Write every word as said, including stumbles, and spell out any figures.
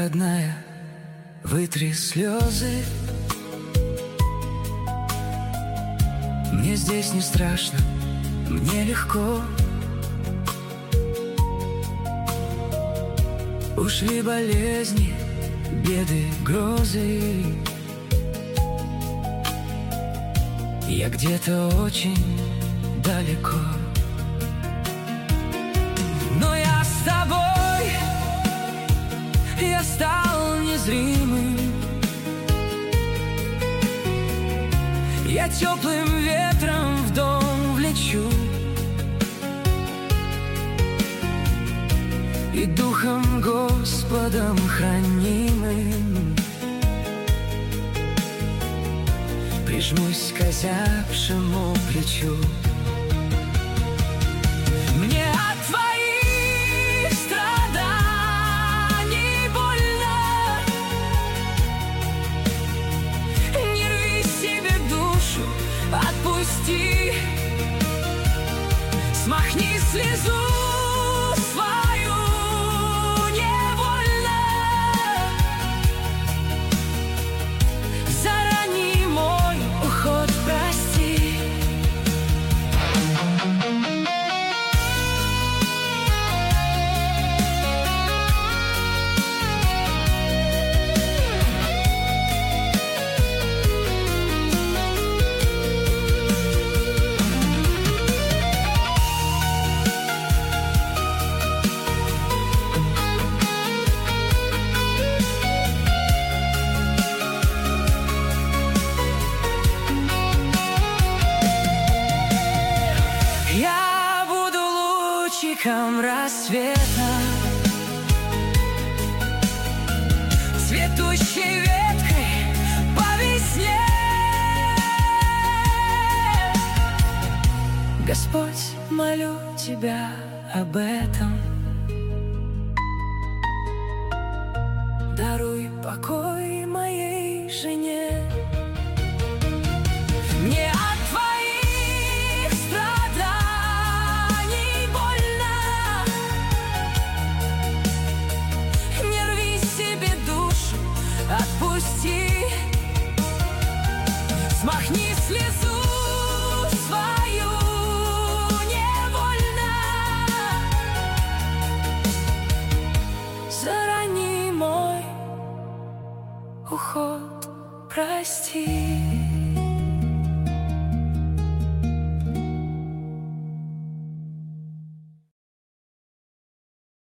родная, вытри слезы. Мне здесь не страшно, мне легко. Ушли болезни, беды, грозы. Я где-то очень далеко. Но я с тобой, я стал незримым. Я теплым ветром в дом влечу, и духом Господом хранимым прижмусь к озябшему плечу. Мне от твоих страданий больно. Не рви себе душу, отпусти. Смахни слезу свою невольно. Заранее мой уход прости. Я буду лучиком рассвета, цветущей веткой по весне. Господь, молю тебя об этом. Даруй покой моей жене. Мне от твоих страданий больно. Не рви себе душу, отпусти. Смахни слезу свою невольно. Заранее мой уход прости.